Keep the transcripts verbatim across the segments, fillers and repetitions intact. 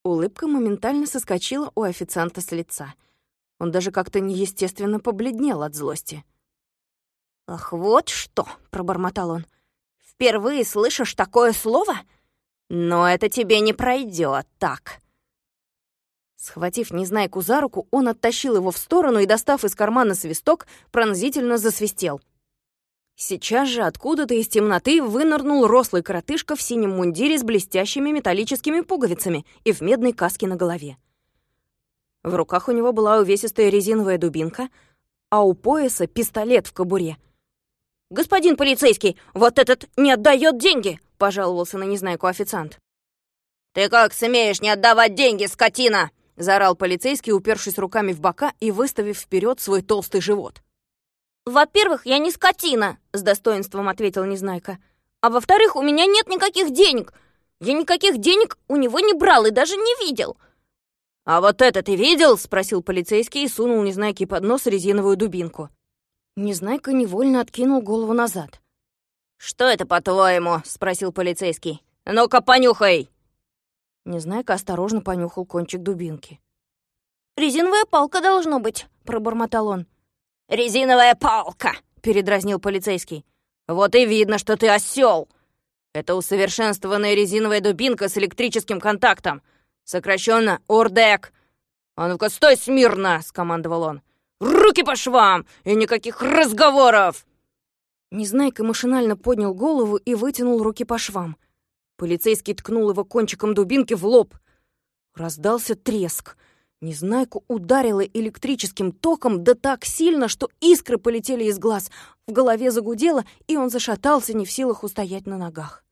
Улыбка моментально соскочила у официанта с лица. Он даже как-то неестественно побледнел от злости. «Ах, вот что!» — пробормотал он. «Впервые слышишь такое слово? Но это тебе не пройдет так». Схватив Незнайку за руку, он оттащил его в сторону и, достав из кармана свисток, пронзительно засвистел. Сейчас же откуда-то из темноты вынырнул рослый коротышка в синем мундире с блестящими металлическими пуговицами и в медной каске на голове. В руках у него была увесистая резиновая дубинка, а у пояса пистолет в кобуре. «Господин полицейский, вот этот не отдает деньги!» — пожаловался на Незнайку официант. «Ты как смеешь не отдавать деньги, скотина!» — заорал полицейский, упершись руками в бока и выставив вперед свой толстый живот. «Во-первых, я не скотина», — с достоинством ответил Незнайка. «А во-вторых, у меня нет никаких денег. Я никаких денег у него не брал и даже не видел». «А вот это ты видел?» — спросил полицейский и сунул Незнайке под нос резиновую дубинку. Незнайка невольно откинул голову назад. «Что это, по-твоему?» — спросил полицейский. «Ну-ка, понюхай!» Незнайка осторожно понюхал кончик дубинки. «Резиновая палка, должно быть», — пробормотал он. «Резиновая палка!» — передразнил полицейский. «Вот и видно, что ты осёл! Это усовершенствованная резиновая дубинка с электрическим контактом. Сокращенно ОРДЭК. А ну-ка, стой смирно!» — скомандовал он. «Руки по швам! И никаких разговоров!» Незнайка машинально поднял голову и вытянул руки по швам. Полицейский ткнул его кончиком дубинки в лоб. Раздался треск. Незнайку ударило электрическим током да так сильно, что искры полетели из глаз. В голове загудело, и он зашатался, не в силах устоять на ногах.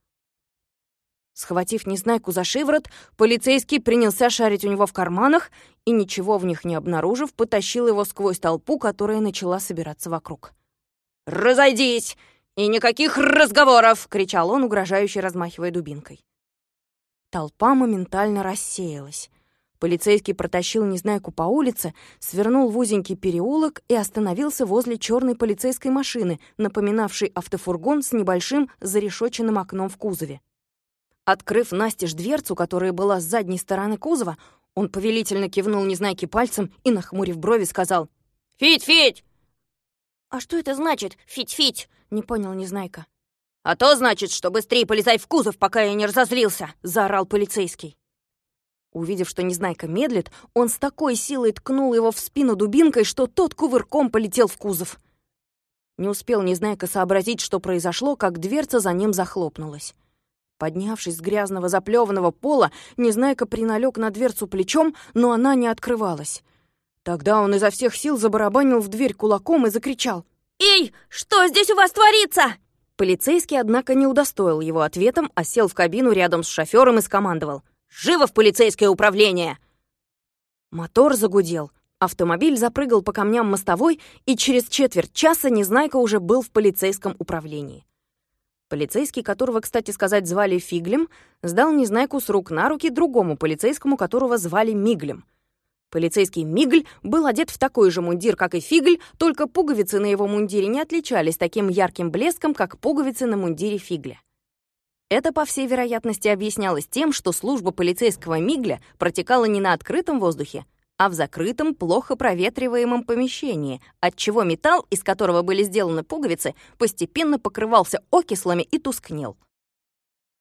Схватив Незнайку за шиворот, полицейский принялся шарить у него в карманах и, ничего в них не обнаружив, потащил его сквозь толпу, которая начала собираться вокруг. «Разойдись! И никаких разговоров!» — кричал он, угрожающе размахивая дубинкой. Толпа моментально рассеялась. Полицейский протащил Незнайку по улице, свернул в узенький переулок и остановился возле черной полицейской машины, напоминавшей автофургон с небольшим зарешоченным окном в кузове. Открыв настежь дверцу, которая была с задней стороны кузова, он повелительно кивнул Незнайке пальцем и, нахмурив брови, сказал: «Фить-фить!» «А что это значит, фить-фить?» — не понял Незнайка. «А то значит, что быстрее полезай в кузов, пока я не разозлился!» — заорал полицейский. Увидев, что Незнайка медлит, он с такой силой ткнул его в спину дубинкой, что тот кувырком полетел в кузов. Не успел Незнайка сообразить, что произошло, как дверца за ним захлопнулась. Поднявшись с грязного заплеванного пола, Незнайка приналег на дверцу плечом, но она не открывалась. Тогда он изо всех сил забарабанил в дверь кулаком и закричал: «Эй, что здесь у вас творится?» Полицейский, однако, не удостоил его ответом, а сел в кабину рядом с шофёром и скомандовал: «Живо в полицейское управление!» Мотор загудел, автомобиль запрыгал по камням мостовой, и через четверть часа Незнайка уже был в полицейском управлении. Полицейский, которого, кстати сказать, звали Фиглем, сдал Незнайку с рук на руки другому полицейскому, которого звали Миглем. Полицейский Мигль был одет в такой же мундир, как и Фигль, только пуговицы на его мундире не отличались таким ярким блеском, как пуговицы на мундире Фигля. Это, по всей вероятности, объяснялось тем, что служба полицейского Мигля протекала не на открытом воздухе, а в закрытом, плохо проветриваемом помещении, отчего металл, из которого были сделаны пуговицы, постепенно покрывался окислами и тускнел.